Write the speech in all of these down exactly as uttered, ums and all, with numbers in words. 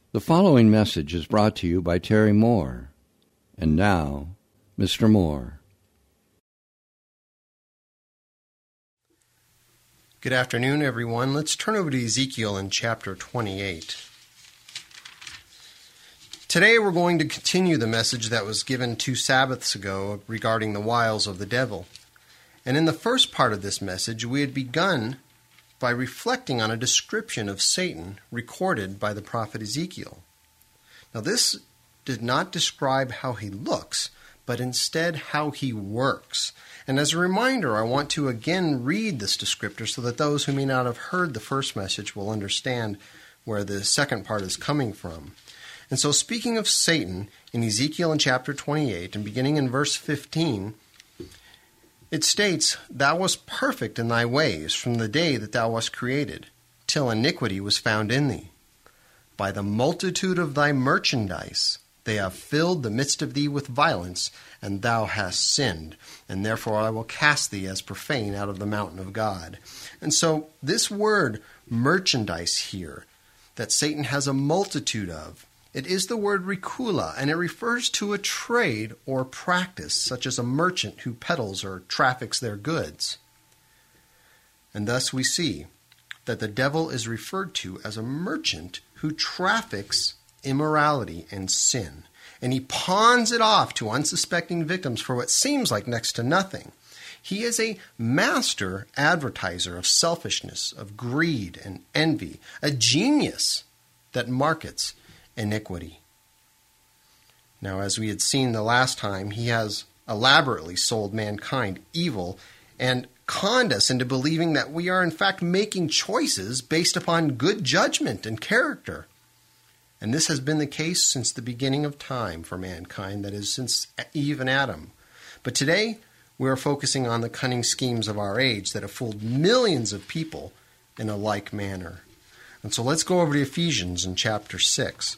The following message is brought to you by Terry Moore. And now, Mister Moore. Good afternoon, everyone. Let's turn over to Ezekiel in chapter twenty-eight. Today we're going to continue the message that was given two Sabbaths ago regarding the wiles of the devil. And in the first part of this message, we had begun by reflecting on a description of Satan recorded by the prophet Ezekiel. Now, this did not describe how he looks, but instead how he works. And as a reminder, I want to again read this descriptor so that those who may not have heard the first message will understand where the second part is coming from. And so, speaking of Satan, in Ezekiel in chapter twenty-eight, and beginning in verse fifteen, it states, "Thou wast perfect in thy ways from the day that thou wast created, till iniquity was found in thee. By the multitude of thy merchandise they have filled the midst of thee with violence, and thou hast sinned, and therefore I will cast thee as profane out of the mountain of God." And so this word merchandise here, that Satan has a multitude of, it is the word rikula, and it refers to a trade or practice, such as a merchant who peddles or traffics their goods. And thus we see that the devil is referred to as a merchant who traffics immorality and sin, and he pawns it off to unsuspecting victims for what seems like next to nothing. He is a master advertiser of selfishness, of greed and envy, a genius that markets iniquity. Now, as we had seen the last time, he has elaborately sold mankind evil and conned us into believing that we are in fact making choices based upon good judgment and character. And this has been the case since the beginning of time for mankind, that is, since Eve and Adam. But today, we are focusing on the cunning schemes of our age that have fooled millions of people in a like manner. And so let's go over to Ephesians in chapter six.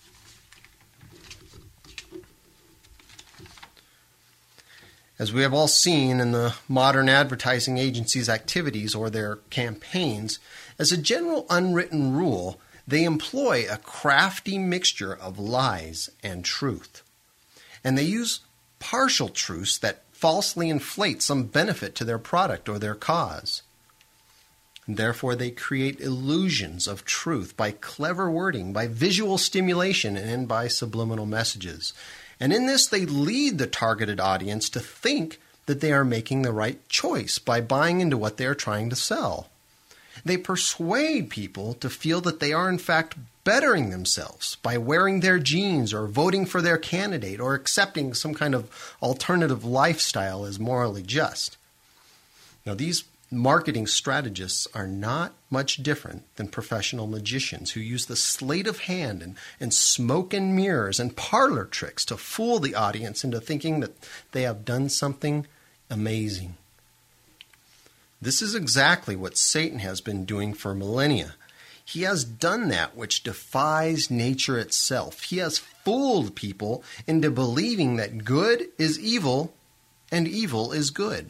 As we have all seen in the modern advertising agencies' activities or their campaigns, as a general unwritten rule, they employ a crafty mixture of lies and truth. And they use partial truths that falsely inflate some benefit to their product or their cause. And therefore, they create illusions of truth by clever wording, by visual stimulation, and by subliminal messages. And in this, they lead the targeted audience to think that they are making the right choice by buying into what they are trying to sell. They persuade people to feel that they are in fact bettering themselves by wearing their jeans or voting for their candidate or accepting some kind of alternative lifestyle as morally just. Now, these marketing strategists are not much different than professional magicians who use the sleight of hand and, and smoke and mirrors and parlor tricks to fool the audience into thinking that they have done something amazing. This is exactly what Satan has been doing for millennia. He has done that which defies nature itself. He has fooled people into believing that good is evil and evil is good.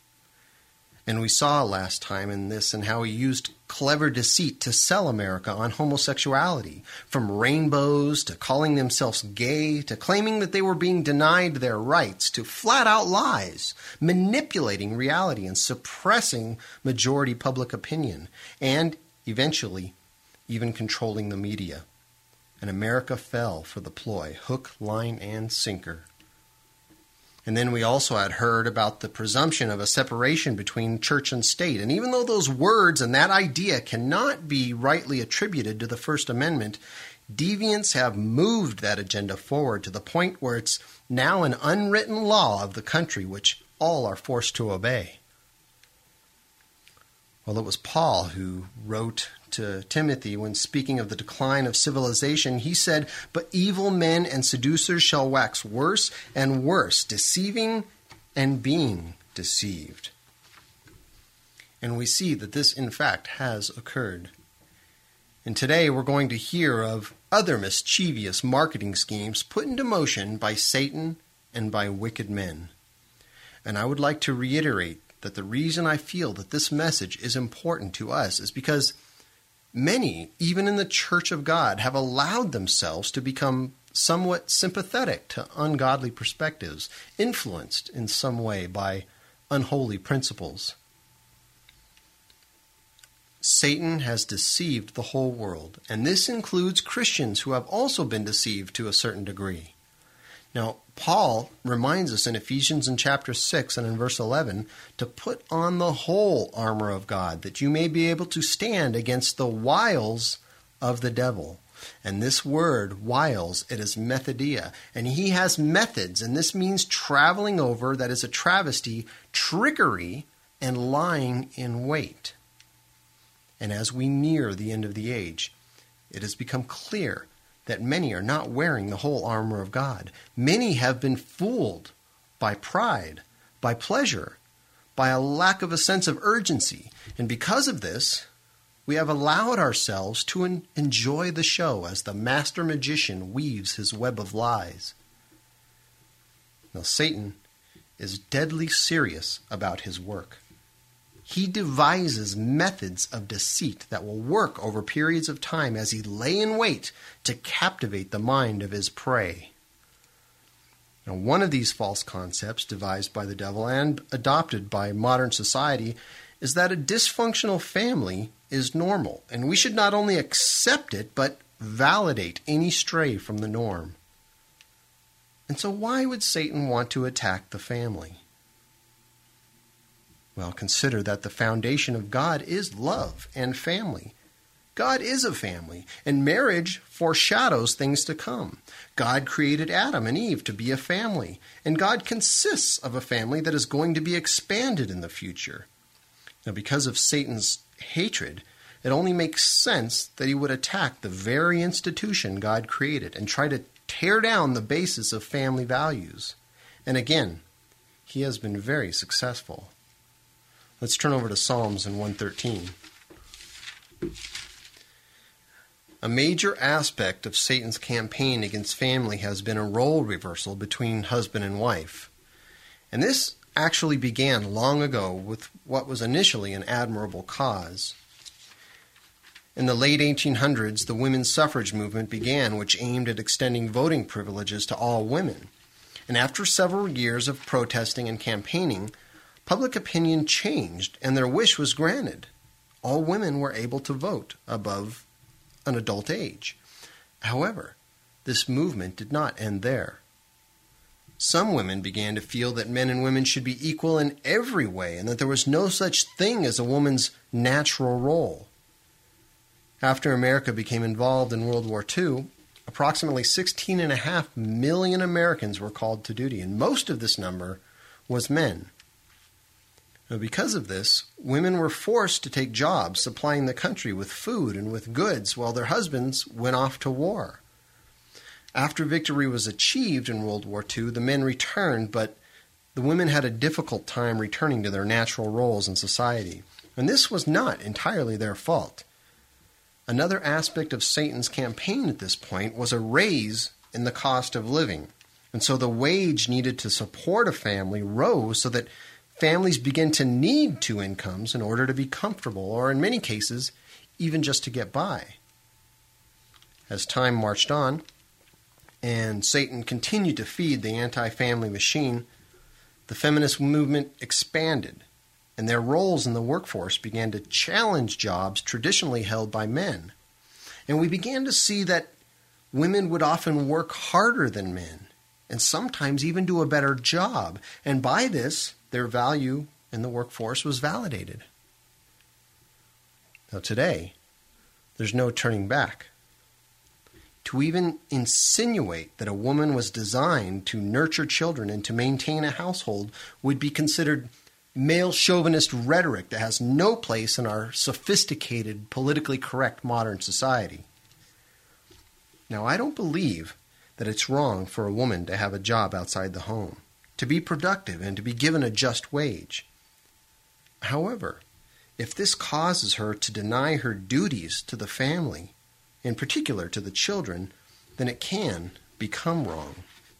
And we saw last time in this and how he used clever deceit to sell America on homosexuality, from rainbows to calling themselves gay to claiming that they were being denied their rights to flat-out lies, manipulating reality and suppressing majority public opinion, and eventually even controlling the media. And America fell for the ploy, hook, line, and sinker. And then we also had heard about the presumption of a separation between church and state. And even though those words and that idea cannot be rightly attributed to the First Amendment, deviants have moved that agenda forward to the point where it's now an unwritten law of the country which all are forced to obey. Well, it was Paul who wrote to Timothy when speaking of the decline of civilization. He said, "But evil men and seducers shall wax worse and worse, deceiving and being deceived." And we see that this, in fact, has occurred. And today we're going to hear of other mischievous marketing schemes put into motion by Satan and by wicked men. And I would like to reiterate that the reason I feel that this message is important to us is because Many, even in the Church of God, have allowed themselves to become somewhat sympathetic to ungodly perspectives, influenced in some way by unholy principles. Satan has deceived the whole world, and this includes Christians who have also been deceived to a certain degree. Now, Paul reminds us in Ephesians in chapter six and in verse eleven to put on the whole armor of God, that you may be able to stand against the wiles of the devil. And this word, wiles, it is methodia. And he has methods, and this means traveling over, that is a travesty, trickery, and lying in wait. And as we near the end of the age, it has become clear that many are not wearing the whole armor of God. Many have been fooled by pride, by pleasure, by a lack of a sense of urgency. And because of this, we have allowed ourselves to en- enjoy the show as the master magician weaves his web of lies. Now, Satan is deadly serious about his work. He devises methods of deceit that will work over periods of time as he lay in wait to captivate the mind of his prey. Now, one of these false concepts devised by the devil and adopted by modern society is that a dysfunctional family is normal, and we should not only accept it, but validate any stray from the norm. And so why would Satan want to attack the family? Well, consider that the foundation of God is love and family. God is a family, and marriage foreshadows things to come. God created Adam and Eve to be a family, and God consists of a family that is going to be expanded in the future. Now, because of Satan's hatred, it only makes sense that he would attack the very institution God created and try to tear down the basis of family values. And again, he has been very successful. Let's turn over to Psalms in one thirteen. A major aspect of Satan's campaign against family has been a role reversal between husband and wife. And this actually began long ago with what was initially an admirable cause. In the late eighteen hundreds, the women's suffrage movement began, which aimed at extending voting privileges to all women. And after several years of protesting and campaigning, public opinion changed, and their wish was granted. All women were able to vote above an adult age. However, this movement did not end there. Some women began to feel that men and women should be equal in every way, and that there was no such thing as a woman's natural role. After America became involved in World War Two, approximately sixteen and a half million Americans were called to duty, and most of this number was men. Now, because of this, women were forced to take jobs supplying the country with food and with goods while their husbands went off to war. After victory was achieved in World War Two, the men returned, but the women had a difficult time returning to their natural roles in society. And this was not entirely their fault. Another aspect of Satan's campaign at this point was a raise in the cost of living. And so the wage needed to support a family rose so that families began to need two incomes in order to be comfortable, or in many cases, even just to get by. As time marched on, and Satan continued to feed the anti-family machine, the feminist movement expanded, and their roles in the workforce began to challenge jobs traditionally held by men. And we began to see that women would often work harder than men, and sometimes even do a better job, and by this, their value in the workforce was validated. Now today, there's no turning back. To even insinuate that a woman was designed to nurture children and to maintain a household would be considered male chauvinist rhetoric that has no place in our sophisticated, politically correct modern society. Now, I don't believe that it's wrong for a woman to have a job outside the home, to be productive and to be given a just wage. However, if this causes her to deny her duties to the family, in particular to the children, then it can become wrong.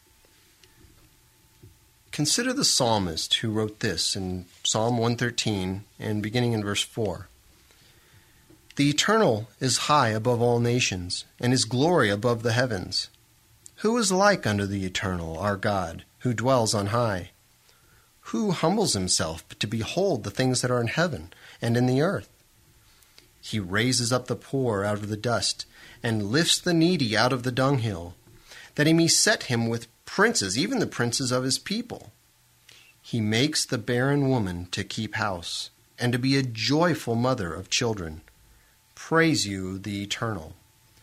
Consider the psalmist who wrote this in Psalm one thirteen and beginning in verse four. The Eternal is high above all nations, and his glory above the heavens. Who is like unto the Eternal, our God, who dwells on high? Who humbles himself to behold the things that are in heaven and in the earth? He raises up the poor out of the dust, and lifts the needy out of the dunghill, that he may set him with princes, even the princes of his people. He makes the barren woman to keep house, and to be a joyful mother of children. Praise you, the Eternal.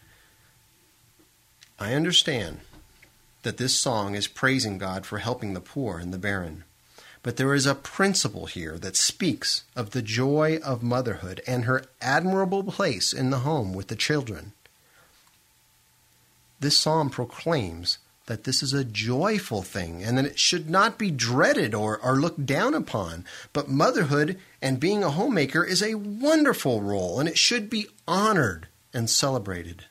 I understand that this song is praising God for helping the poor and the barren. But there is a principle here that speaks of the joy of motherhood and her admirable place in the home with the children. This psalm proclaims that this is a joyful thing and that it should not be dreaded or, or looked down upon. But motherhood and being a homemaker is a wonderful role, and it should be honored and celebrated.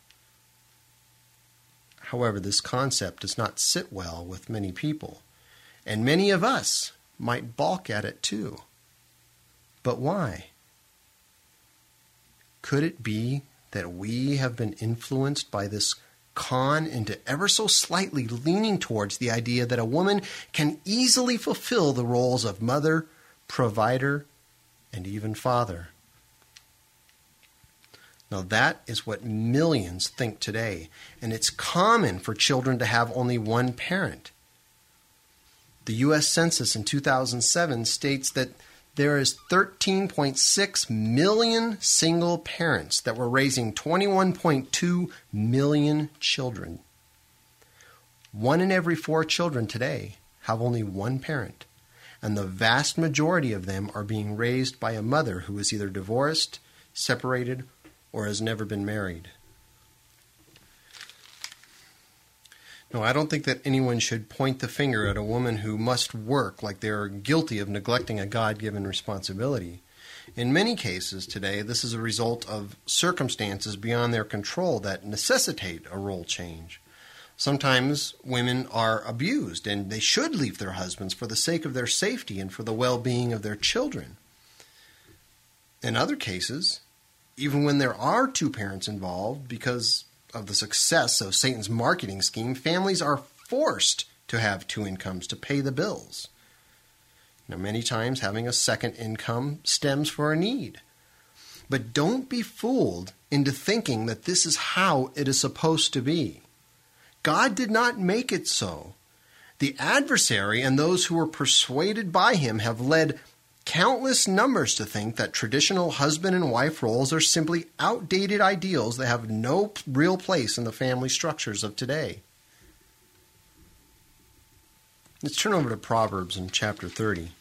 However, this concept does not sit well with many people, and many of us might balk at it too. But why? Could it be that we have been influenced by this con into ever so slightly leaning towards the idea that a woman can easily fulfill the roles of mother, provider, and even father? Now that is what millions think today, and it's common for children to have only one parent. The U S Census in two thousand seven states that there is thirteen point six million single parents that were raising twenty-one point two million children. One in every four children today have only one parent, and the vast majority of them are being raised by a mother who is either divorced, separated, or has never been married. No, I don't think that anyone should point the finger at a woman who must work like they are guilty of neglecting a God-given responsibility. In many cases today, this is a result of circumstances beyond their control that necessitate a role change. Sometimes women are abused, and they should leave their husbands for the sake of their safety and for the well-being of their children. In other cases, even when there are two parents involved, because of the success of Satan's marketing scheme, families are forced to have two incomes to pay the bills. Now, many times having a second income stems for a need. But don't be fooled into thinking that this is how it is supposed to be. God did not make it so. The adversary and those who were persuaded by him have led countless numbers to think that traditional husband and wife roles are simply outdated ideals that have no real place in the family structures of today. Let's turn over to Proverbs in chapter thirty.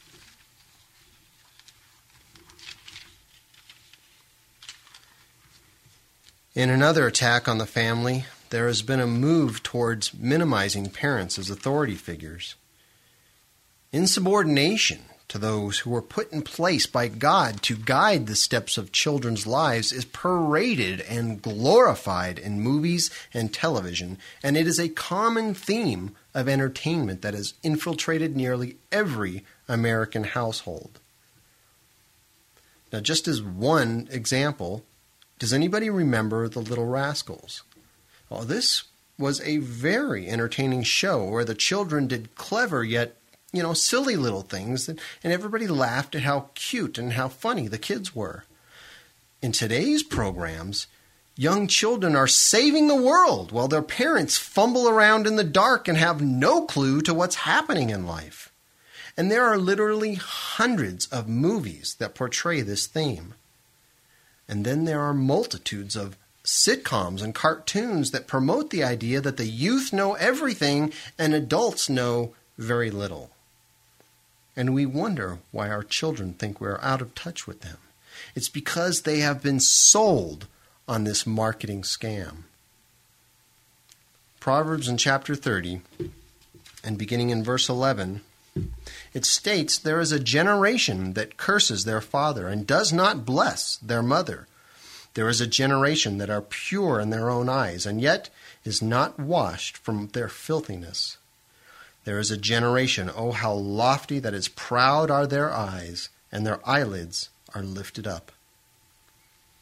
In another attack on the family, there has been a move towards minimizing parents as authority figures. Insubordination to those who are put in place by God to guide the steps of children's lives is paraded and glorified in movies and television, and it is a common theme of entertainment that has infiltrated nearly every American household. Now, just as one example, does anybody remember The Little Rascals? Well, this was a very entertaining show where the children did clever yet you know, silly little things, and everybody laughed at how cute and how funny the kids were. In today's programs, young children are saving the world while their parents fumble around in the dark and have no clue to what's happening in life. And there are literally hundreds of movies that portray this theme. And then there are multitudes of sitcoms and cartoons that promote the idea that the youth know everything and adults know very little. And we wonder why our children think we're out of touch with them. It's because they have been sold on this marketing scam. Proverbs in chapter thirty, and beginning in verse eleven, it states, "There is a generation that curses their father and does not bless their mother. There is a generation that are pure in their own eyes, and yet is not washed from their filthiness. There is a generation, oh, how lofty, that is proud are their eyes, and their eyelids are lifted up."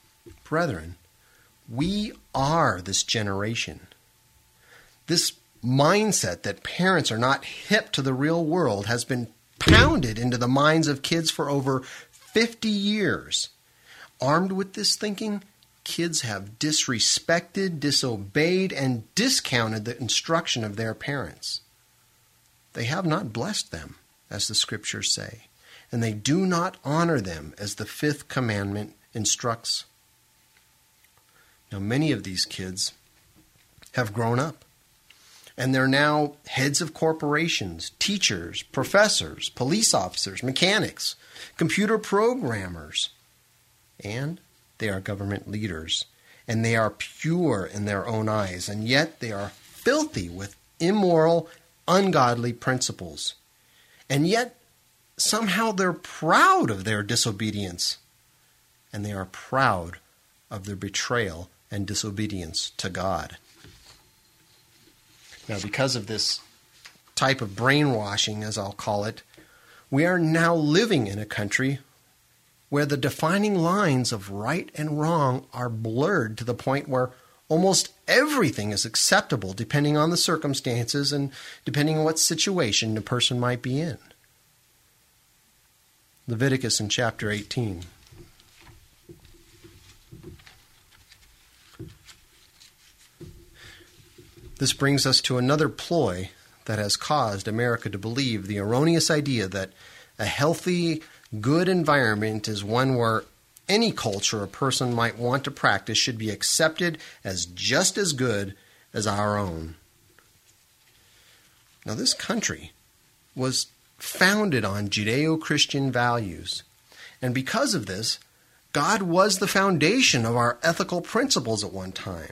Brethren, we are this generation. This mindset that parents are not hip to the real world has been pounded into the minds of kids for over fifty years. Armed with this thinking, kids have disrespected, disobeyed, and discounted the instruction of their parents. They have not blessed them, as the scriptures say, and they do not honor them, as the fifth commandment instructs. Now, many of these kids have grown up, and they're now heads of corporations, teachers, professors, police officers, mechanics, computer programmers, and they are government leaders, and they are pure in their own eyes, and yet they are filthy with immoral, ungodly principles. And yet, somehow they're proud of their disobedience, and they are proud of their betrayal and disobedience to God. Now, because of this type of brainwashing, as I'll call it, we are now living in a country where the defining lines of right and wrong are blurred to the point where almost everything is acceptable depending on the circumstances and depending on what situation the person might be in. Leviticus in chapter eighteen. This brings us to another ploy that has caused America to believe the erroneous idea that a healthy, good environment is one where any culture a person might want to practice should be accepted as just as good as our own. Now, this country was founded on Judeo-Christian values, and because of this, God was the foundation of our ethical principles at one time.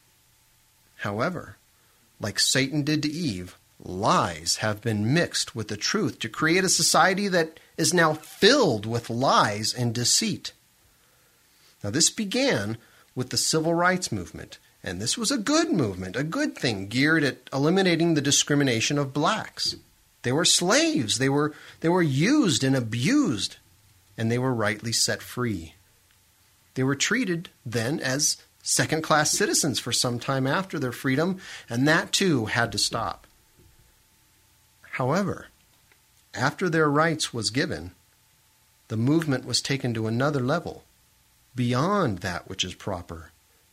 However, like Satan did to Eve, lies have been mixed with the truth to create a society that is now filled with lies and deceit. Now, this began with the Civil Rights Movement, and this was a good movement, a good thing geared at eliminating the discrimination of blacks. They were slaves. They were, they were used and abused, and they were rightly set free. They were treated then as second-class citizens for some time after their freedom, and that too had to stop. However, after their rights was given, the movement was taken to another level, beyond that which is proper.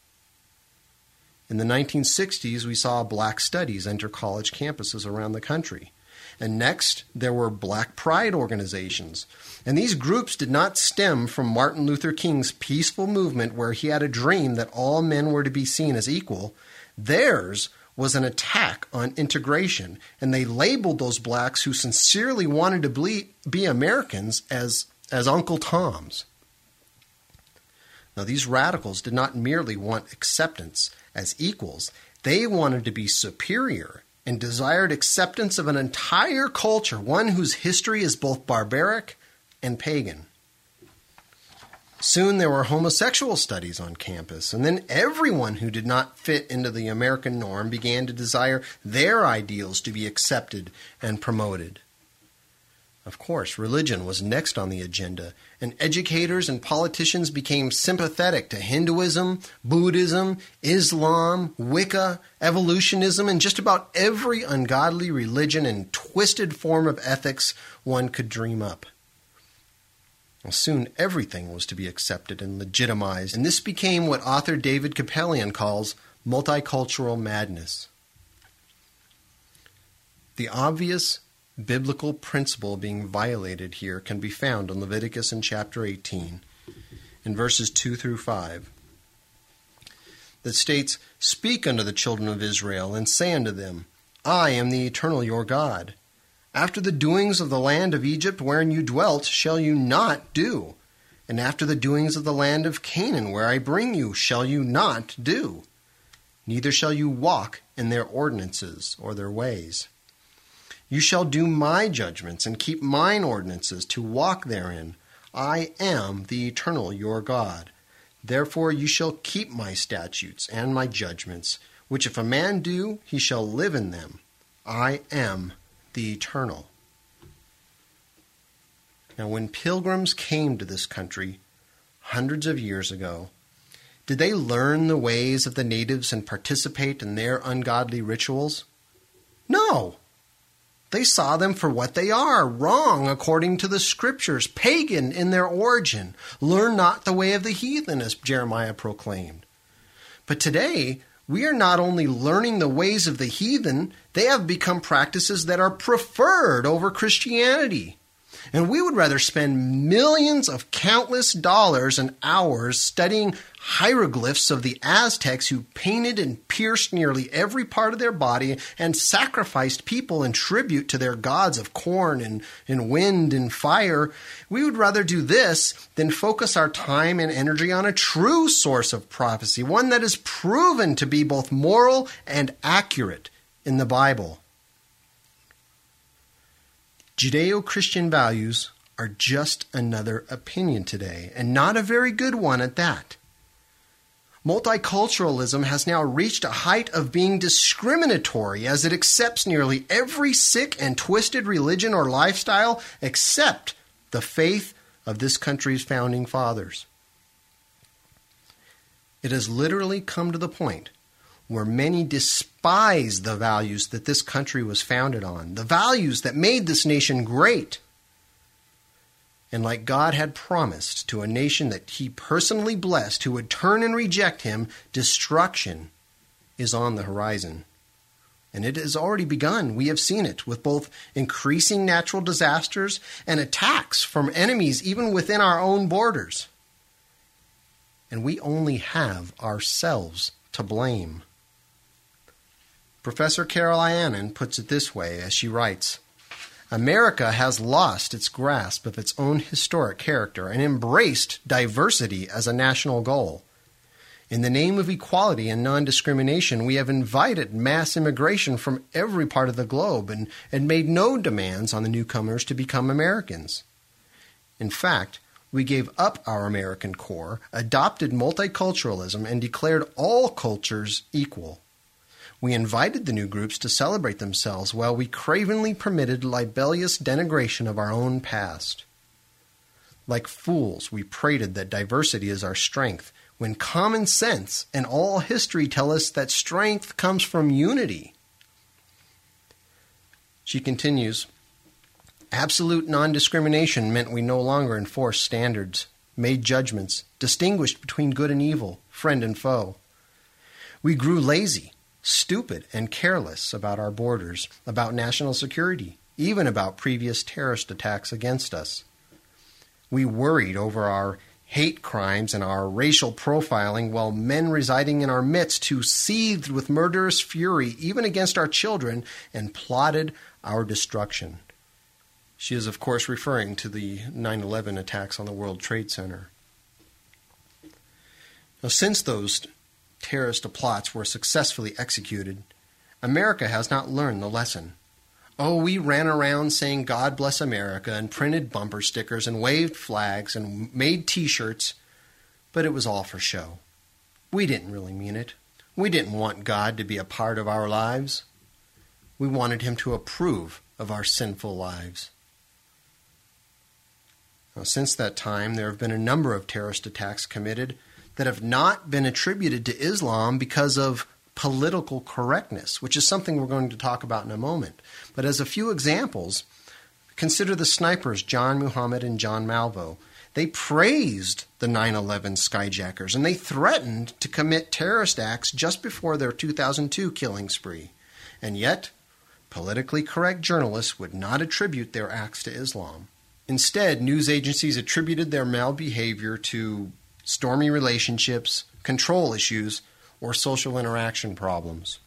In the nineteen sixties, we saw black studies enter college campuses around the country. And next, there were Black Pride organizations. And these groups did not stem from Martin Luther King's peaceful movement where he had a dream that all men were to be seen as equal. Theirs was an attack on integration, and they labeled those blacks who sincerely wanted to be, be Americans as, as Uncle Toms. Now, these radicals did not merely want acceptance as equals. They wanted to be superior and desired acceptance of an entire culture, one whose history is both barbaric and pagan. Soon there were homosexual studies on campus, and then everyone who did not fit into the American norm began to desire their ideals to be accepted and promoted. Of course, religion was next on the agenda, and educators and politicians became sympathetic to Hinduism, Buddhism, Islam, Wicca, evolutionism, and just about every ungodly religion and twisted form of ethics one could dream up. Well, soon everything was to be accepted and legitimized, and this became what author David Kapelian calls multicultural madness. The obvious biblical principle being violated here can be found in Leviticus in chapter eighteen, in verses two through five, that states, "Speak unto the children of Israel, and say unto them, I am the eternal your God. After the doings of the land of Egypt wherein you dwelt shall you not do, and after the doings of the land of Canaan where I bring you shall you not do. Neither shall you walk in their ordinances or their ways. You shall do my judgments and keep mine ordinances to walk therein. I am the eternal your God. Therefore you shall keep my statutes and my judgments, which if a man do, he shall live in them. I am the eternal." Now, when pilgrims came to this country hundreds of years ago, Did they learn the ways of the natives and participate in their ungodly rituals? No. They saw them for what they are, wrong according to the Scriptures, pagan in their origin. Learn not the way of the heathen, as Jeremiah proclaimed. But today, we are not only learning the ways of the heathen, they have become practices that are preferred over Christianity. And we would rather spend millions of countless dollars and hours studying hieroglyphs of the Aztecs who painted and pierced nearly every part of their body and sacrificed people in tribute to their gods of corn and, and wind and fire. We would rather do this than focus our time and energy on a true source of prophecy, one that is proven to be both moral and accurate in the Bible. Judeo-Christian values are just another opinion today, and not a very good one at that. Multiculturalism has now reached a height of being discriminatory as it accepts nearly every sick and twisted religion or lifestyle except the faith of this country's founding fathers. It has literally come to the point where many despise the values that this country was founded on, the values that made this nation great. And like God had promised to a nation that he personally blessed who would turn and reject him, destruction is on the horizon. And it has already begun. We have seen it with both increasing natural disasters and attacks from enemies even within our own borders. And we only have ourselves to blame. Professor Carol Ianen puts it this way as she writes, America has lost its grasp of its own historic character and embraced diversity as a national goal. In the name of equality and non-discrimination, we have invited mass immigration from every part of the globe and, and made no demands on the newcomers to become Americans. In fact, we gave up our American core, adopted multiculturalism, and declared all cultures equal. We invited the new groups to celebrate themselves while we cravenly permitted libellous denigration of our own past. Like fools, we prated that diversity is our strength, when common sense and all history tell us that strength comes from unity. She continues, absolute non-discrimination meant we no longer enforced standards, made judgments, distinguished between good and evil, friend and foe. We grew lazy, stupid, and careless about our borders, about national security, even about previous terrorist attacks against us. We worried over our hate crimes and our racial profiling while men residing in our midst who seethed with murderous fury even against our children and plotted our destruction. She is, of course, referring to the nine eleven attacks on the World Trade Center. Now, since those terrorist plots were successfully executed, America has not learned the lesson. Oh, we ran around saying God bless America and printed bumper stickers and waved flags and made T-shirts, but it was all for show. We didn't really mean it. We didn't want God to be a part of our lives. We wanted him to approve of our sinful lives. Now, since that time, there have been a number of terrorist attacks committed that have not been attributed to Islam because of political correctness, which is something we're going to talk about in a moment. But as a few examples, consider the snipers John Muhammad and John Malvo. They praised the nine eleven skyjackers, and they threatened to commit terrorist acts just before their two thousand two killing spree. And yet, politically correct journalists would not attribute their acts to Islam. Instead, news agencies attributed their malbehavior to stormy relationships, control issues, or social interaction problems.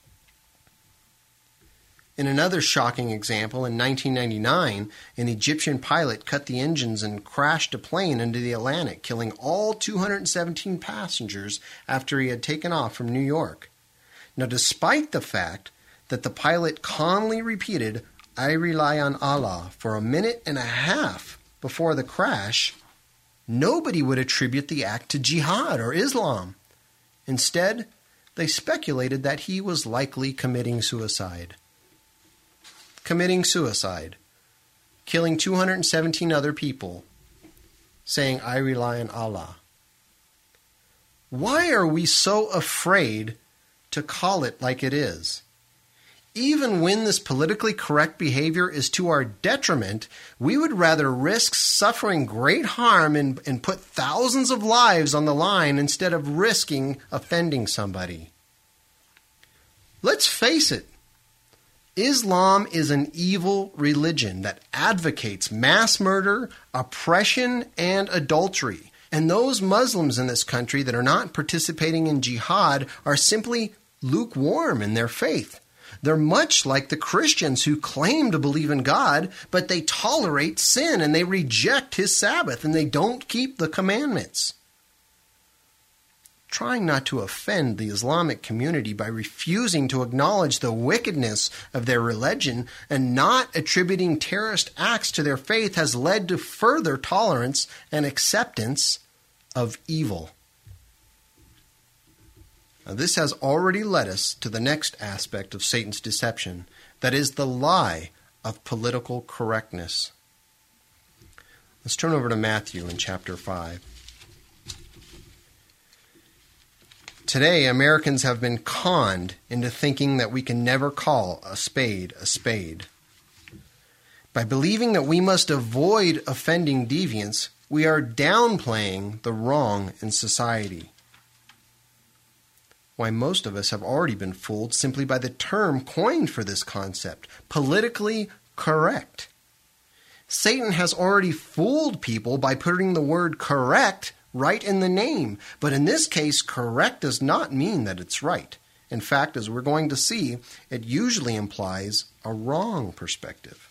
In another shocking example, in nineteen ninety-nine, an Egyptian pilot cut the engines and crashed a plane into the Atlantic, killing all two hundred seventeen passengers after he had taken off from New York. Now, despite the fact that the pilot calmly repeated, "I rely on Allah," for a minute and a half before the crash, nobody would attribute the act to jihad or Islam. Instead, they speculated that he was likely committing suicide. Committing suicide, killing two hundred seventeen other people, saying, "I rely on Allah." Why are we so afraid to call it like it is? Even when this politically correct behavior is to our detriment, we would rather risk suffering great harm and, and put thousands of lives on the line instead of risking offending somebody. Let's face it. Islam is an evil religion that advocates mass murder, oppression, and adultery. And those Muslims in this country that are not participating in jihad are simply lukewarm in their faith. They're much like the Christians who claim to believe in God, but they tolerate sin and they reject His Sabbath and they don't keep the commandments. Trying not to offend the Islamic community by refusing to acknowledge the wickedness of their religion and not attributing terrorist acts to their faith has led to further tolerance and acceptance of evil. Now, this has already led us to the next aspect of Satan's deception, that is the lie of political correctness. Let's turn over to Matthew in chapter five. Today, Americans have been conned into thinking that we can never call a spade a spade. By believing that we must avoid offending deviants, we are downplaying the wrong in society. Why, most of us have already been fooled simply by the term coined for this concept, politically correct. Satan has already fooled people by putting the word correct right in the name. But in this case, correct does not mean that it's right. In fact, as we're going to see, it usually implies a wrong perspective.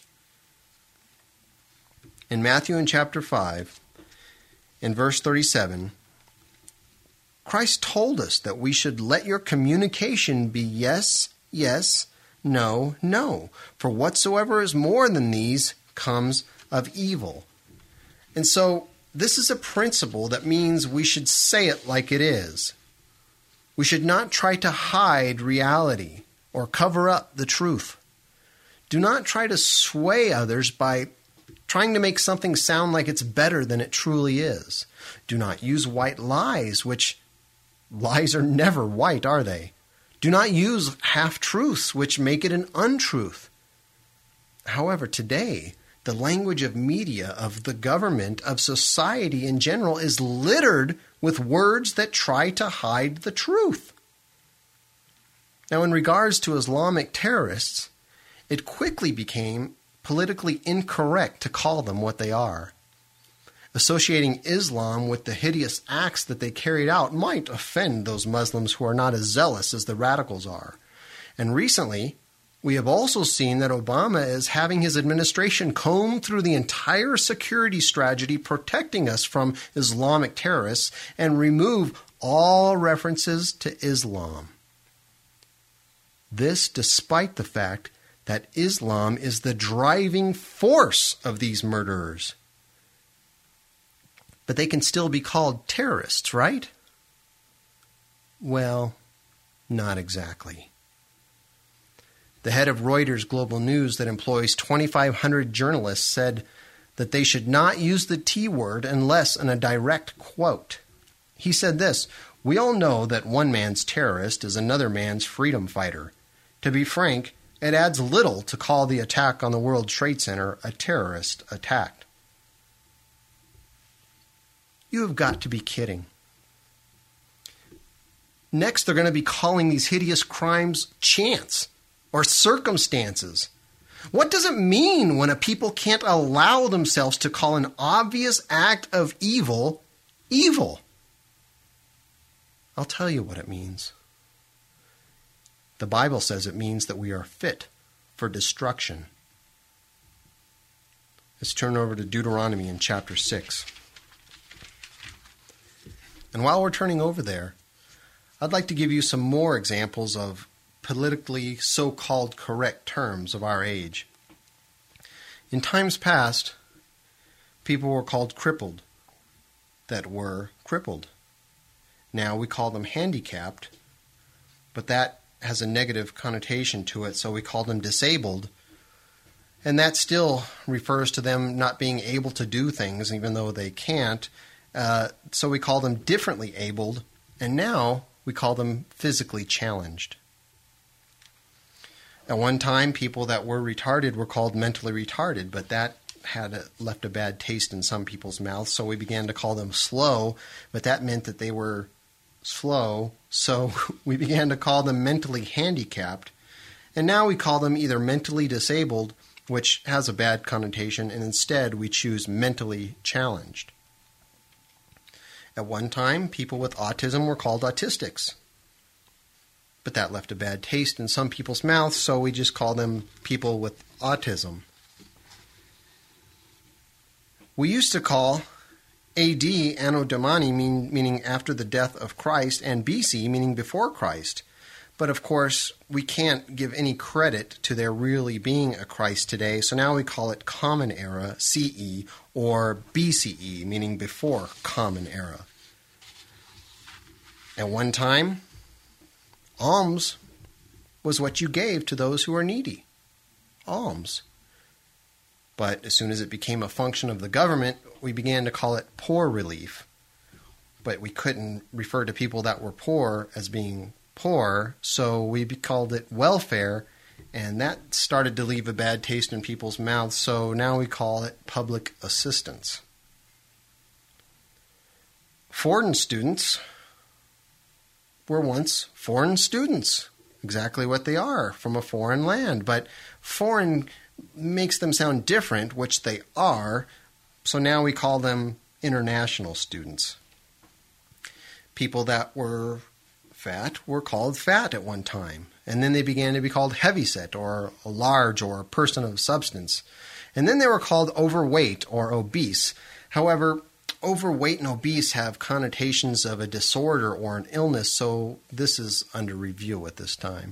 In Matthew in chapter five, in verse thirty-seven, Christ told us that we should let your communication be yes, yes, no, no. For whatsoever is more than these comes of evil. And so, this is a principle that means we should say it like it is. We should not try to hide reality or cover up the truth. Do not try to sway others by trying to make something sound like it's better than it truly is. Do not use white lies, which lies are never white, are they? Do not use half-truths, which make it an untruth. However, today, the language of media, of the government, of society in general is littered with words that try to hide the truth. Now, in regards to Islamic terrorists, it quickly became politically incorrect to call them what they are. Associating Islam with the hideous acts that they carried out might offend those Muslims who are not as zealous as the radicals are. And recently, we have also seen that Obama is having his administration comb through the entire security strategy protecting us from Islamic terrorists and remove all references to Islam. This despite the fact that Islam is the driving force of these murderers. But they can still be called terrorists, right? Well, not exactly. The head of Reuters Global News that employs twenty-five hundred journalists said that they should not use the T word unless in a direct quote. He said this, "We all know that one man's terrorist is another man's freedom fighter. To be frank, it adds little to call the attack on the World Trade Center a terrorist attack." You have got to be kidding. Next, they're going to be calling these hideous crimes chance or circumstances. What does it mean when a people can't allow themselves to call an obvious act of evil, evil? I'll tell you what it means. The Bible says it means that we are fit for destruction. Let's turn over to Deuteronomy in chapter six. And while we're turning over there, I'd like to give you some more examples of politically so-called correct terms of our age. In times past, people were called crippled that were crippled. Now we call them handicapped, but that has a negative connotation to it, so we call them disabled. And that still refers to them not being able to do things, even though they can't. Uh, so we call them differently abled And now we call them physically challenged. At one time, people that were retarded were called mentally retarded, but that had a, left a bad taste in some people's mouths, so we began to call them slow, but that meant that they were slow, so we began to call them mentally handicapped, and now we call them either mentally disabled, which has a bad connotation, and instead we choose mentally challenged. At one time, people with autism were called autistics, but that left a bad taste in some people's mouths, so we just call them people with autism. We used to call A D Anno Domini, mean, meaning after the death of Christ, and B C, meaning before Christ. But of course, we can't give any credit to there really being a Christ today, so now we call it Common Era, C E, or B C E, meaning before Common Era. At one time, alms was what you gave to those who are needy. Alms. But as soon as it became a function of the government, we began to call it poor relief. But we couldn't refer to people that were poor as being poor, so we called it welfare, and that started to leave a bad taste in people's mouths, so now we call it public assistance. Foreign students were once foreign students, exactly what they are, from a foreign land, but foreign makes them sound different, which they are, so now we call them international students. People that were fat were called fat at one time, and then they began to be called heavyset, or a large, or a person of substance. And then they were called overweight or obese. However, overweight and obese have connotations of a disorder or an illness, so this is under review at this time.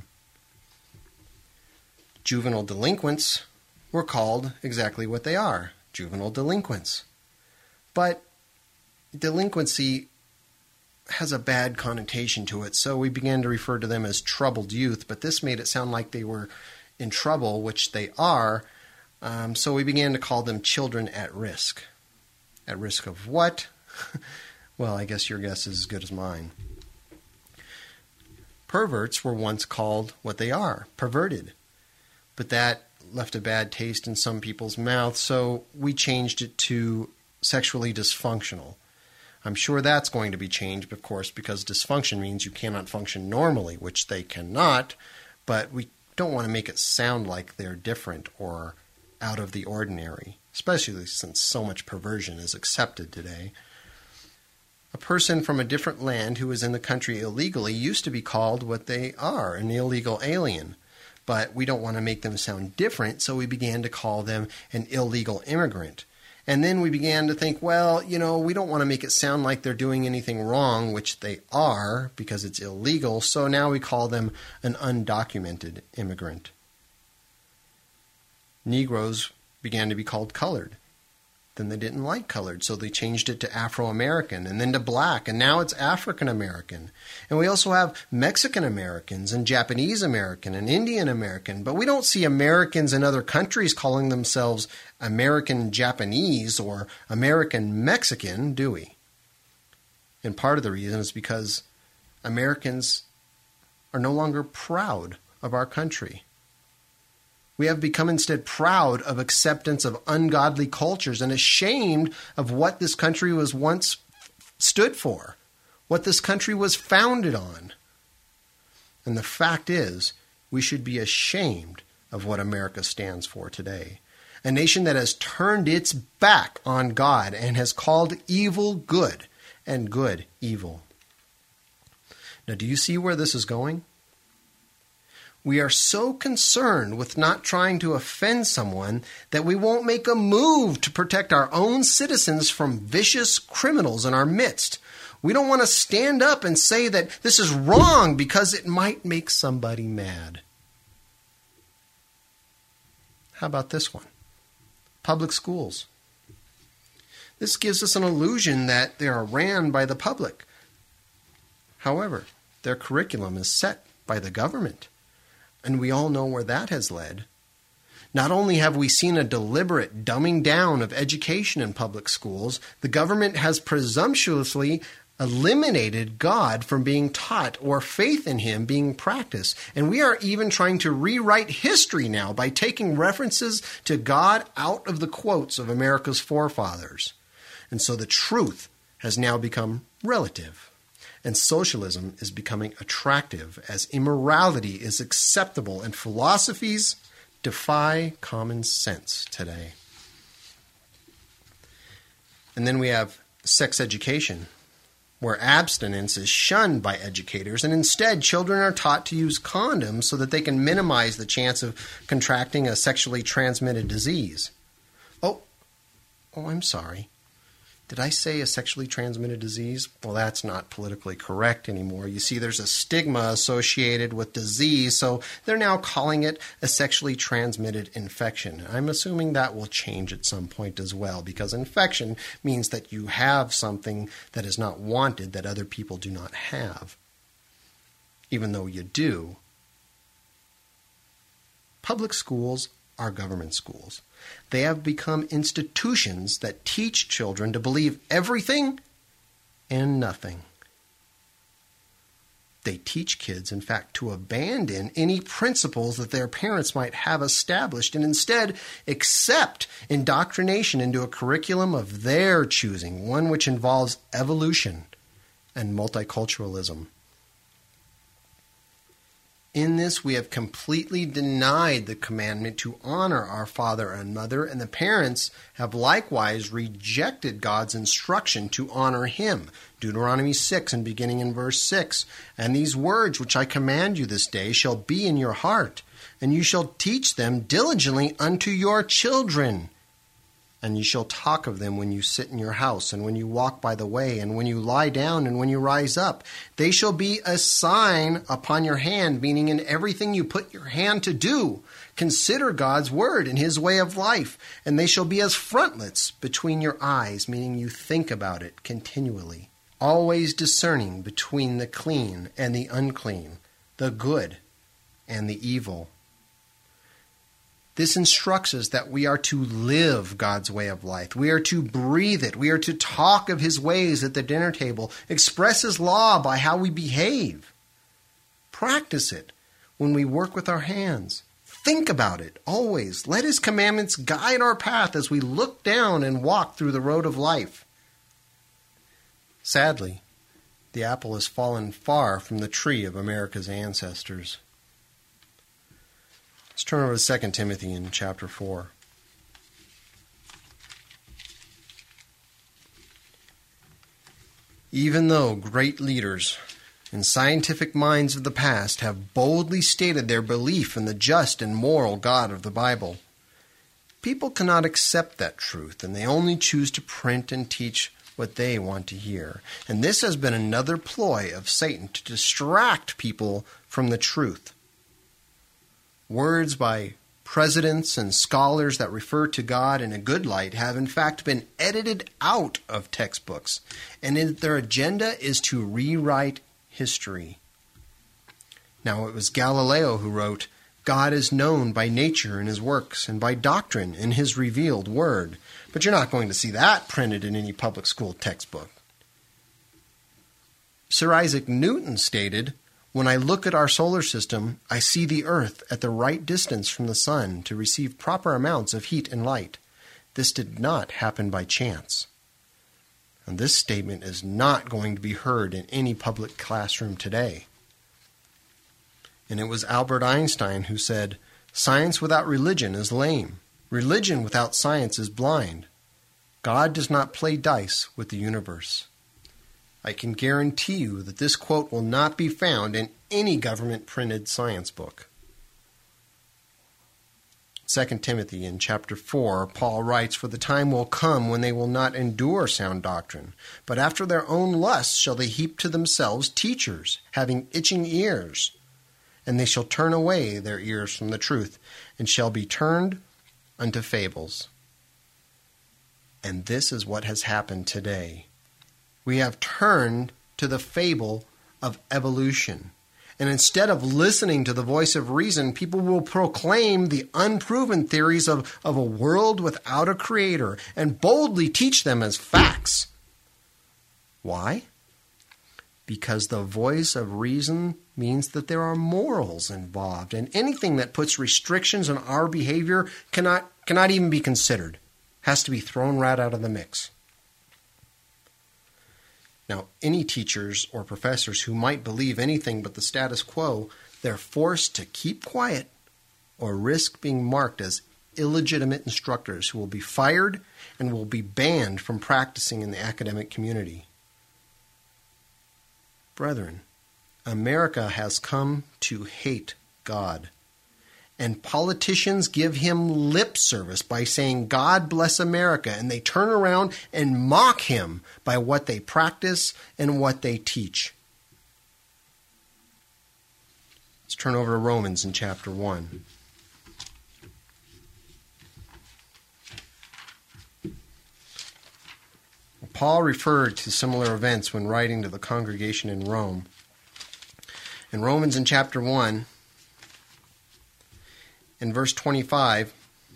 Juvenile delinquents were called exactly what they are, juvenile delinquents. But delinquency has a bad connotation to it, so we began to refer to them as troubled youth, but this made it sound like they were in trouble, which they are, um, so we began to call them children at risk. At risk of what? Well, I guess your guess is as good as mine. Perverts were once called what they are, perverted, but that left a bad taste in some people's mouths, so we changed it to sexually dysfunctional. I'm sure that's going to be changed, of course, because dysfunction means you cannot function normally, which they cannot, but we don't want to make it sound like they're different or out of the ordinary, especially since so much perversion is accepted today. A person from a different land who is in the country illegally used to be called what they are, an illegal alien. But we don't want to make them sound different, so we began to call them an illegal immigrant. And then we began to think, well, you know, we don't want to make it sound like they're doing anything wrong, which they are, because it's illegal, so now we call them an undocumented immigrant. Negroes began to be called colored. Then they didn't like colored, so they changed it to Afro-American, and then to black, and now it's African-American. And we also have Mexican-Americans and Japanese-American and Indian-American, but we don't see Americans in other countries calling themselves American-Japanese or American-Mexican, do we? And part of the reason is because Americans are no longer proud of our country. We have become instead proud of acceptance of ungodly cultures and ashamed of what this country was once stood for, what this country was founded on. And the fact is, we should be ashamed of what America stands for today. A nation that has turned its back on God and has called evil good and good evil. Now, do you see where this is going? We are so concerned with not trying to offend someone that we won't make a move to protect our own citizens from vicious criminals in our midst. We don't want to stand up and say that this is wrong because it might make somebody mad. How about this one? Public schools. This gives us an illusion that they are ran by the public. However, their curriculum is set by the government. And we all know where that has led. Not only have we seen a deliberate dumbing down of education in public schools, the government has presumptuously eliminated God from being taught or faith in him being practiced. And we are even trying to rewrite history now by taking references to God out of the quotes of America's forefathers. And so the truth has now become relative. And socialism is becoming attractive as immorality is acceptable and philosophies defy common sense today. And then we have sex education, where abstinence is shunned by educators, and instead children are taught to use condoms so that they can minimize the chance of contracting a sexually transmitted disease. Oh, oh, I'm sorry. Did I say a sexually transmitted disease? Well, that's not politically correct anymore. You see, there's a stigma associated with disease, so they're now calling it a sexually transmitted infection. I'm assuming that will change at some point as well, because infection means that you have something that is not wanted that other people do not have, even though you do. Public schools are government schools. They have become institutions that teach children to believe everything and nothing. They teach kids, in fact, to abandon any principles that their parents might have established and instead accept indoctrination into a curriculum of their choosing, one which involves evolution and multiculturalism. In this, we have completely denied the commandment to honor our father and mother, and the parents have likewise rejected God's instruction to honor him. Deuteronomy six, and beginning in verse six, "And these words which I command you this day shall be in your heart, and you shall teach them diligently unto your children. And you shall talk of them when you sit in your house, and when you walk by the way, and when you lie down, and when you rise up. They shall be a sign upon your hand," meaning in everything you put your hand to do. "Consider God's word and his way of life, and they shall be as frontlets between your eyes," meaning you think about it continually. "Always discerning between the clean and the unclean, the good and the evil." This instructs us that we are to live God's way of life. We are to breathe it. We are to talk of his ways at the dinner table, express his law by how we behave. Practice it when we work with our hands. Think about it always. Let his commandments guide our path as we look down and walk through the road of life. Sadly, the apple has fallen far from the tree of America's ancestors. Let's turn over to Second Timothy in chapter four. Even though great leaders and scientific minds of the past have boldly stated their belief in the just and moral God of the Bible, people cannot accept that truth, and they only choose to print and teach what they want to hear. And this has been another ploy of Satan to distract people from the truth. Words by presidents and scholars that refer to God in a good light have in fact been edited out of textbooks, and their agenda is to rewrite history. Now, it was Galileo who wrote, "God is known by nature in his works and by doctrine in his revealed word." But you're not going to see that printed in any public school textbook. Sir Isaac Newton stated, "When I look at our solar system, I see the Earth at the right distance from the sun to receive proper amounts of heat and light. This did not happen by chance." And this statement is not going to be heard in any public classroom today. And it was Albert Einstein who said, "Science without religion is lame. Religion without science is blind. God does not play dice with the universe." I can guarantee you that this quote will not be found in any government-printed science book. Second Timothy in chapter four, Paul writes, "For the time will come when they will not endure sound doctrine, but after their own lusts shall they heap to themselves teachers, having itching ears. And they shall turn away their ears from the truth, and shall be turned unto fables." And this is what has happened today. We have turned to the fable of evolution. And instead of listening to the voice of reason, people will proclaim the unproven theories of, of a world without a creator and boldly teach them as facts. Why? because the voice of reason means that there are morals involved, and anything that puts restrictions on our behavior cannot cannot even be considered. Has to be thrown right out of the mix. Now, any teachers or professors who might believe anything but the status quo, they're forced to keep quiet or risk being marked as illegitimate instructors who will be fired and will be banned from practicing in the academic community. Brethren, America has come to hate God, and politicians give him lip service by saying, "God bless America," and they turn around and mock him by what they practice and what they teach. Let's turn over to Romans in chapter one. Paul referred to similar events when writing to the congregation in Rome. In Romans in chapter one, in verse twenty-five,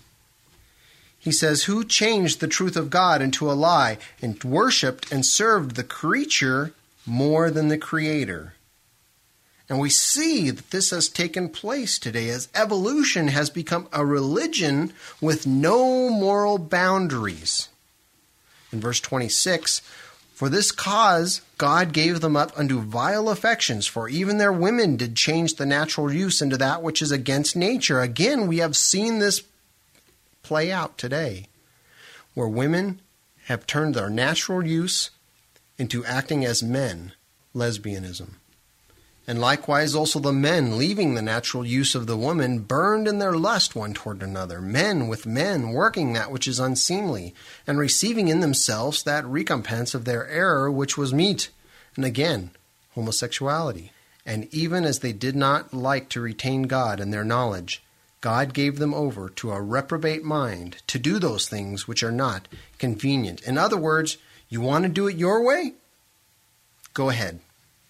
he says, "Who changed the truth of God into a lie and worshipped and served the creature more than the Creator." And we see that this has taken place today as evolution has become a religion with no moral boundaries. In verse twenty-six, "For this cause God gave them up unto vile affections, for even their women did change the natural use into that which is against nature." Again, we have seen this play out today, where women have turned their natural use into acting as men, lesbianism. And likewise also the men, leaving the natural use of the woman, burned in their lust one toward another, men with men, working that which is unseemly, and receiving in themselves that recompense of their error which was meet. And again, homosexuality. And even as they did not like to retain God in their knowledge, God gave them over to a reprobate mind to do those things which are not convenient. In other words, you want to do it your way? Go ahead.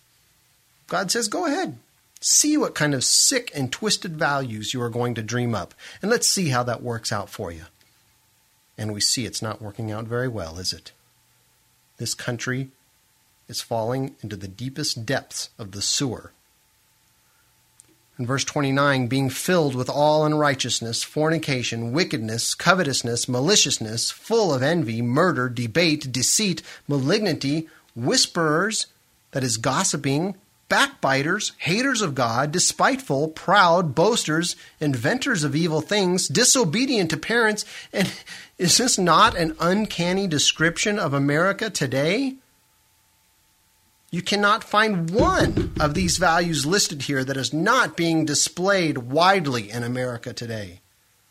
God says, go ahead. See what kind of sick and twisted values you are going to dream up. And let's see how that works out for you. And we see it's not working out very well, is it? This country is falling into the deepest depths of the sewer. In verse twenty-nine, "Being filled with all unrighteousness, fornication, wickedness, covetousness, maliciousness, full of envy, murder, debate, deceit, malignity, whisperers," that is gossiping, "backbiters, haters of God, despiteful, proud, boasters, inventors of evil things, disobedient to parents." And is this not an uncanny description of America today? You cannot find one of these values listed here that is not being displayed widely in America today.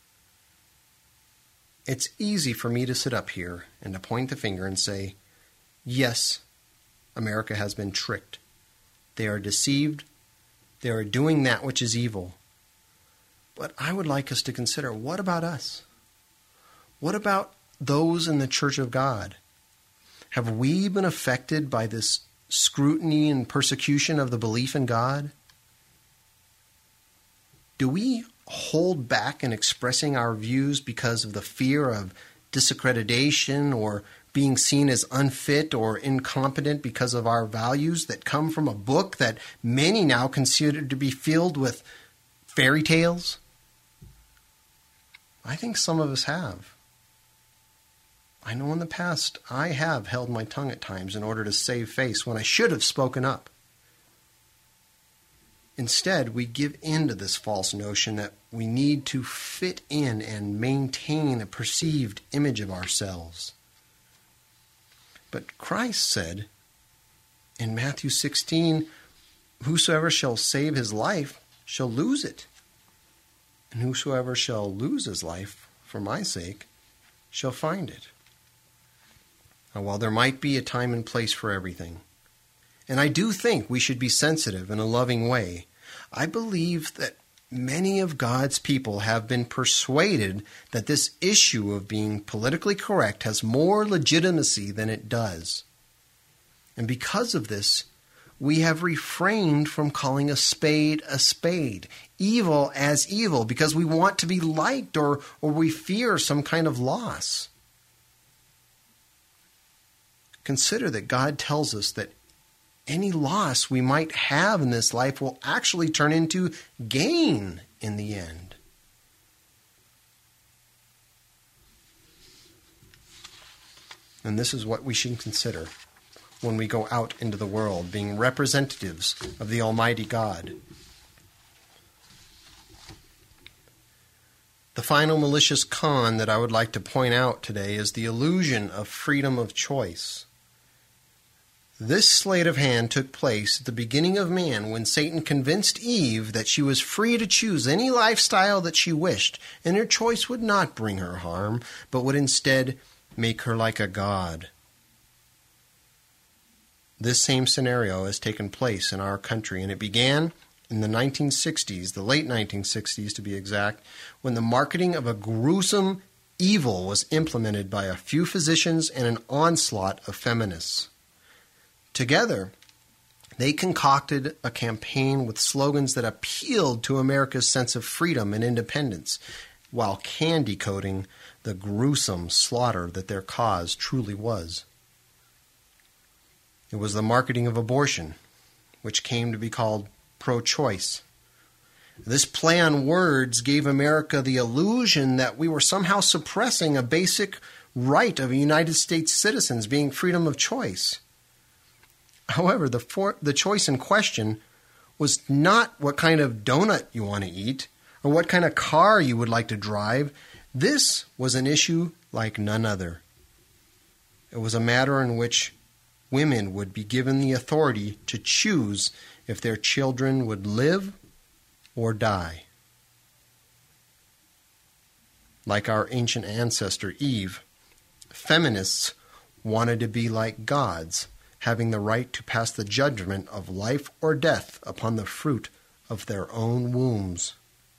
It's easy for me to sit up here and to point the finger and say, yes, America has been tricked. They are deceived. They are doing that which is evil. But I would like us to consider, what about us? What about those in the Church of God? Have we been affected by this scrutiny and persecution of the belief in God? Do we hold back in expressing our views because of the fear of disaccreditation or being seen as unfit or incompetent because of our values that come from a book that many now consider to be filled with fairy tales? I think some of us have. I know in the past I have held my tongue at times in order to save face when I should have spoken up. Instead, we give in to this false notion that we need to fit in and maintain a perceived image of ourselves. But Christ said in Matthew sixteen, "Whosoever shall save his life shall lose it, and whosoever shall lose his life for my sake shall find it." Now, while there might be a time and place for everything, and I do think we should be sensitive in a loving way, I believe that many of God's people have been persuaded that this issue of being politically correct has more legitimacy than it does. And because of this, we have refrained from calling a spade a spade, evil as evil, because we want to be liked or, or we fear some kind of loss. Consider that God tells us that any loss we might have in this life will actually turn into gain in the end. And this is what we should consider when we go out into the world, being representatives of the Almighty God. The final malicious con that I would like to point out today is the illusion of freedom of choice. This sleight of hand took place at the beginning of man when Satan convinced Eve that she was free to choose any lifestyle that she wished, and her choice would not bring her harm, but would instead make her like a god. This same scenario has taken place in our country, and it began in the nineteen sixties, the late nineteen sixties to be exact, when the marketing of a gruesome evil was implemented by a few physicians and an onslaught of feminists. Together, they concocted a campaign with slogans that appealed to America's sense of freedom and independence, while candy-coating the gruesome slaughter that their cause truly was. It was the marketing of abortion, which came to be called pro-choice. This play on words gave America the illusion that we were somehow suppressing a basic right of United States citizens, being freedom of choice. However, the, for, the choice in question was not what kind of donut you want to eat or what kind of car you would like to drive. This was an issue like none other. It was a matter in which women would be given the authority to choose if their children would live or die. Like our ancient ancestor Eve, feminists wanted to be like gods, having the right to pass the judgment of life or death upon the fruit of their own wombs.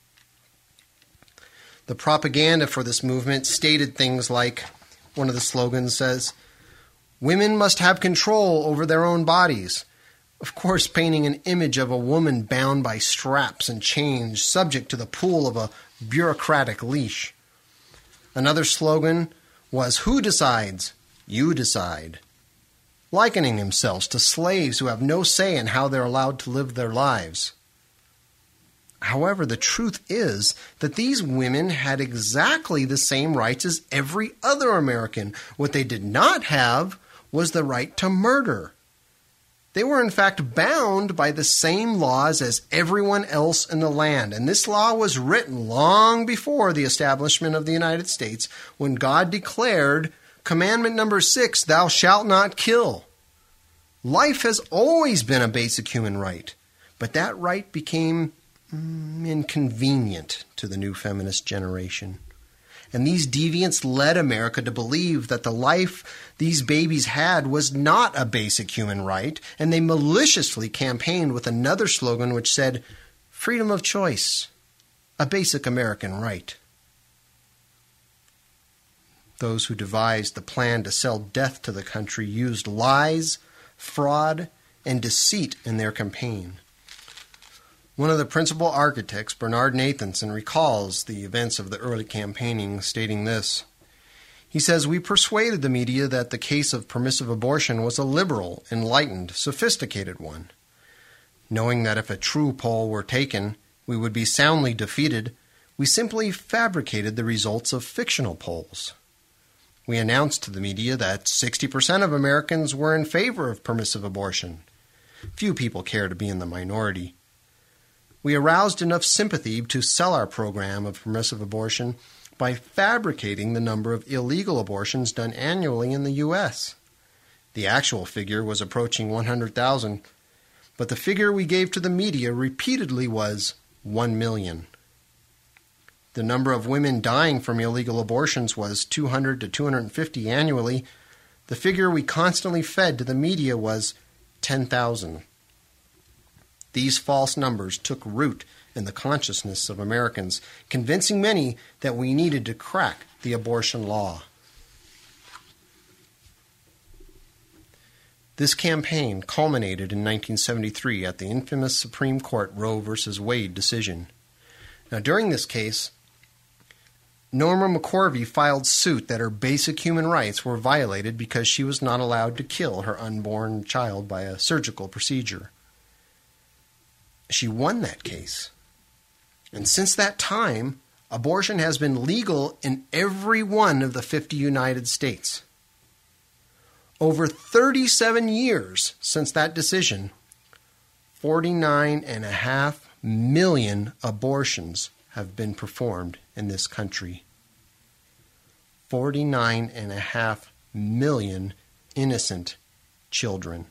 The propaganda for this movement stated things like, one of the slogans says, "Women must have control over their own bodies," of course painting an image of a woman bound by straps and chains, subject to the pull of a bureaucratic leash. Another slogan was, "Who decides? You decide," likening themselves to slaves who have no say in how they're allowed to live their lives. However, the truth is that these women had exactly the same rights as every other American. What they did not have was the right to murder. They were in fact bound by the same laws as everyone else in the land, and this law was written long before the establishment of the United States, when God declared commandment number six, "Thou shalt not kill." Life has always been a basic human right, but that right became mm, inconvenient to the new feminist generation. And these deviants led America to believe that the life these babies had was not a basic human right, and they maliciously campaigned with another slogan which said, "Freedom of choice, a basic American right." Those who devised the plan to sell death to the country used lies, fraud, and deceit in their campaign. One of the principal architects, Bernard Nathanson, recalls the events of the early campaigning, stating this. He says, "We persuaded the media that the case of permissive abortion was a liberal, enlightened, sophisticated one. Knowing that if a true poll were taken, we would be soundly defeated, we simply fabricated the results of fictional polls. We announced to the media that sixty percent of Americans were in favor of permissive abortion. Few people care to be in the minority. We aroused enough sympathy to sell our program of permissive abortion by fabricating the number of illegal abortions done annually in the U S The actual figure was approaching one hundred thousand, but the figure we gave to the media repeatedly was one million. The number of women dying from illegal abortions was two hundred to two hundred fifty annually. The figure we constantly fed to the media was ten thousand. These false numbers took root in the consciousness of Americans, convincing many that we needed to crack the abortion law. This campaign culminated in nineteen seventy-three at the infamous Supreme Court Roe v. Wade decision. Now, during this case, Norma McCorvey filed suit that her basic human rights were violated because she was not allowed to kill her unborn child by a surgical procedure. She won that case. And since that time, abortion has been legal in every one of the fifty United States. Over thirty-seven years since that decision, forty-nine and a half million abortions have been performed in this country. forty-nine and a half million innocent children.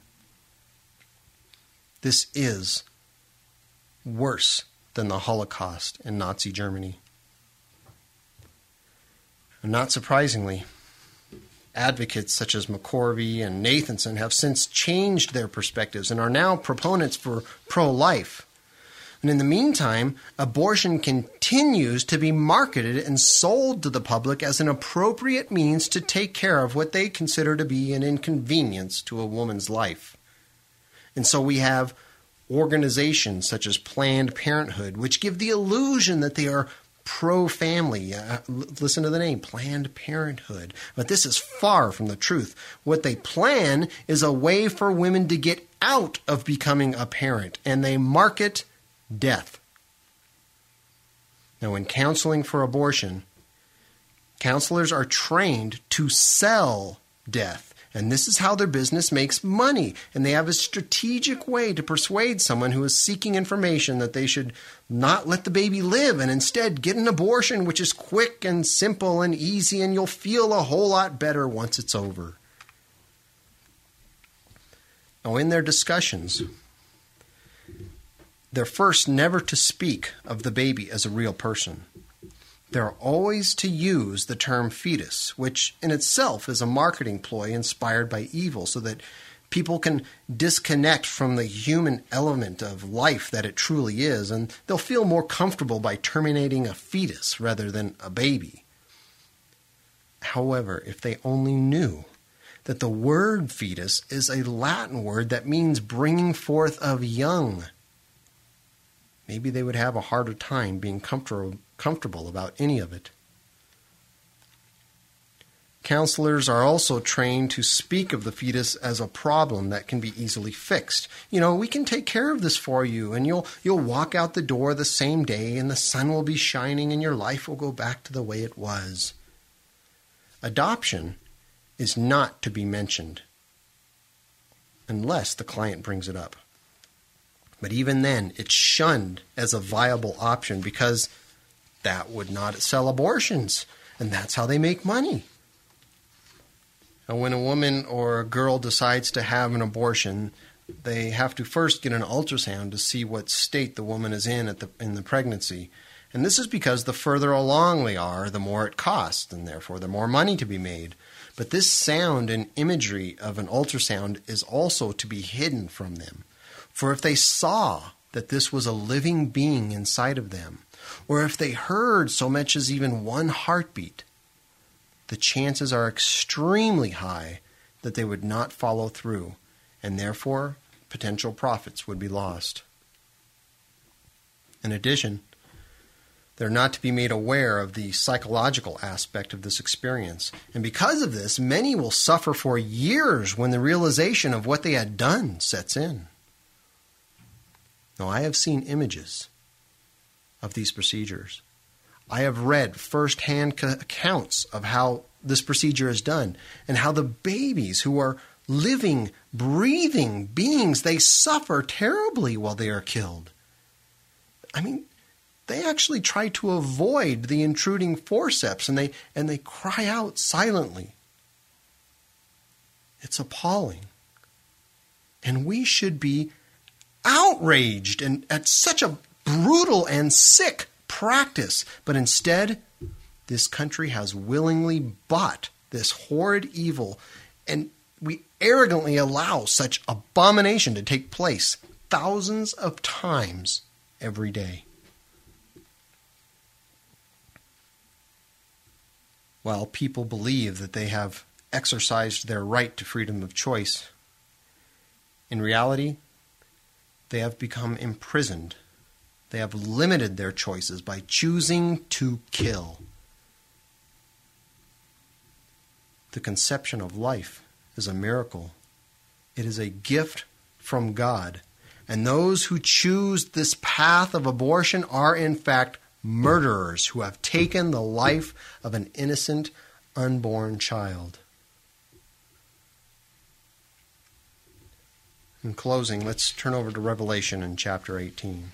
This is worse than the Holocaust in Nazi Germany. And not surprisingly, advocates such as McCorvey and Nathanson have since changed their perspectives and are now proponents for pro-life. And in the meantime, abortion continues to be marketed and sold to the public as an appropriate means to take care of what they consider to be an inconvenience to a woman's life. And so we have organizations such as Planned Parenthood, which give the illusion that they are pro-family. Uh, listen to the name, Planned Parenthood. But this is far from the truth. What they plan is a way for women to get out of becoming a parent, and they market death. Now, in counseling for abortion, counselors are trained to sell death. And this is how their business makes money. And they have a strategic way to persuade someone who is seeking information that they should not let the baby live and instead get an abortion, which is quick and simple and easy, and you'll feel a whole lot better once it's over. Now, in their discussions, they're first never to speak of the baby as a real person. They're always to use the term fetus, which in itself is a marketing ploy inspired by evil, so that people can disconnect from the human element of life that it truly is, and they'll feel more comfortable by terminating a fetus rather than a baby. However, if they only knew that the word fetus is a Latin word that means bringing forth of young, maybe they would have a harder time being comfortable comfortable about any of it. Counselors are also trained to speak of the fetus as a problem that can be easily fixed. You know, we can take care of this for you, and you'll you'll walk out the door the same day, and the sun will be shining, and your life will go back to the way it was. Adoption is not to be mentioned unless the client brings it up. But even then, it's shunned as a viable option because that would not sell abortions, and that's how they make money. And when a woman or a girl decides to have an abortion, they have to first get an ultrasound to see what state the woman is in at the in the pregnancy. And this is because the further along they are, the more it costs, and therefore the more money to be made. But this sound and imagery of an ultrasound is also to be hidden from them. For if they saw that this was a living being inside of them, or if they heard so much as even one heartbeat, the chances are extremely high that they would not follow through, and therefore potential profits would be lost. In addition, they're not to be made aware of the psychological aspect of this experience. And because of this, many will suffer for years when the realization of what they had done sets in. Now, I have seen images of these procedures. I have read first-hand accounts of how this procedure is done and how the babies who are living, breathing beings, they suffer terribly while they are killed. I mean, they actually try to avoid the intruding forceps, and they and they cry out silently. It's appalling. And we should be outraged and at such a brutal and sick practice. But instead, this country has willingly bought this horrid evil, and we arrogantly allow such abomination to take place thousands of times every day. While people believe that they have exercised their right to freedom of choice, in reality, they have become imprisoned. They have limited their choices by choosing to kill. The conception of life is a miracle. It is a gift from God. And those who choose this path of abortion are in fact murderers who have taken the life of an innocent, unborn child. In closing, let's turn over to Revelation in chapter eighteen.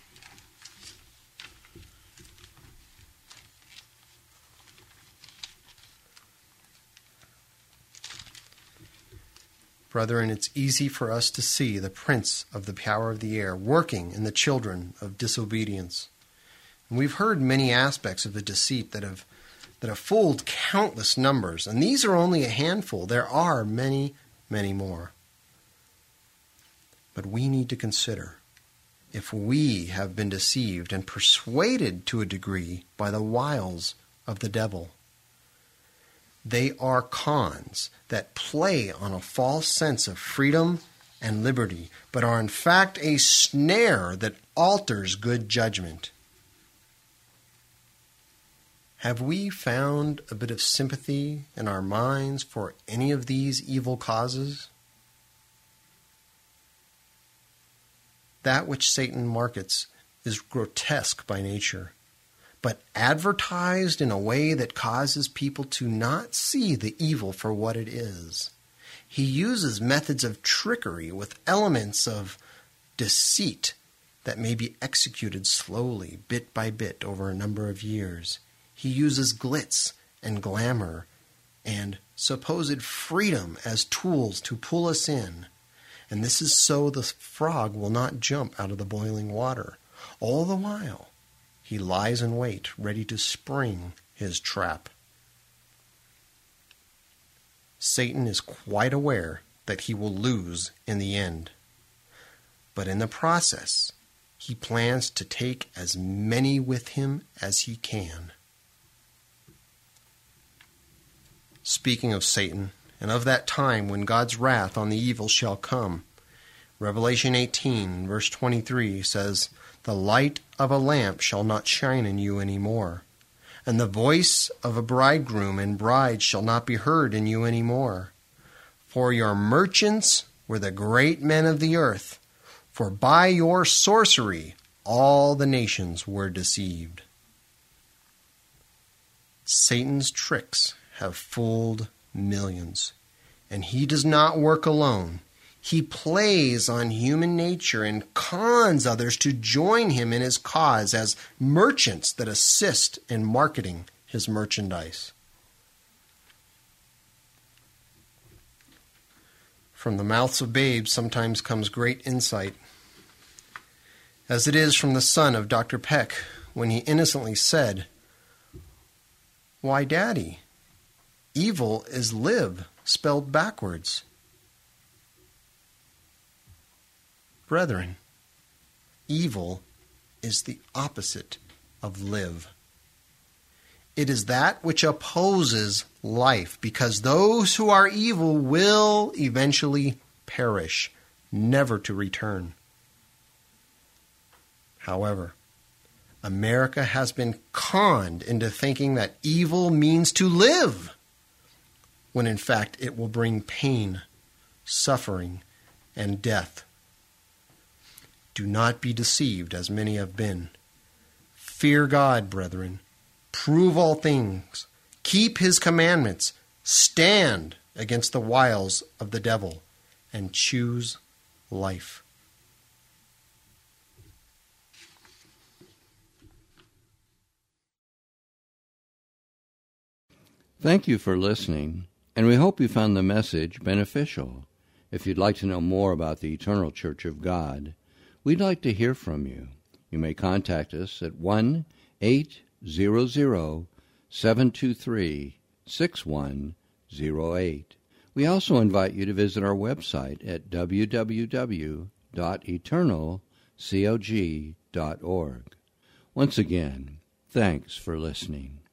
Brethren, it's easy for us to see the prince of the power of the air working in the children of disobedience. And we've heard many aspects of the deceit that have that have fooled countless numbers, and these are only a handful. There are many, many more. But we need to consider if we have been deceived and persuaded to a degree by the wiles of the devil. They are cons that play on a false sense of freedom and liberty, but are in fact a snare that alters good judgment. Have we found a bit of sympathy in our minds for any of these evil causes? That which Satan markets is grotesque by nature, but advertised in a way that causes people to not see the evil for what it is. He uses methods of trickery with elements of deceit that may be executed slowly, bit by bit, over a number of years. He uses glitz and glamour and supposed freedom as tools to pull us in. And this is so the frog will not jump out of the boiling water. All the while, he lies in wait, ready to spring his trap. Satan is quite aware that he will lose in the end. But in the process, he plans to take as many with him as he can. Speaking of Satan, and of that time when God's wrath on the evil shall come, Revelation eighteen, verse twenty-three says, "The light of a lamp shall not shine in you any more, and the voice of a bridegroom and bride shall not be heard in you any more. For your merchants were the great men of the earth, for by your sorcery all the nations were deceived." Satan's tricks have fooled millions, and he does not work alone. He plays on human nature and cons others to join him in his cause as merchants that assist in marketing his merchandise. From the mouths of babes sometimes comes great insight, as it is from the son of Doctor Peck when he innocently said, "Why, Daddy, evil is live spelled backwards." Brethren, evil is the opposite of live. It is that which opposes life, because those who are evil will eventually perish, never to return. However, America has been conned into thinking that evil means to live, when in fact it will bring pain, suffering, and death. Do not be deceived, as many have been. Fear God, brethren. Prove all things. Keep his commandments. Stand against the wiles of the devil, and choose life. Thank you for listening, and we hope you found the message beneficial. If you'd like to know more about the Eternal Church of God, we'd like to hear from you. You may contact us at one eight hundred, seven two three, six one zero eight. We also invite you to visit our website at w w w dot eternal cog dot org. Once again, thanks for listening.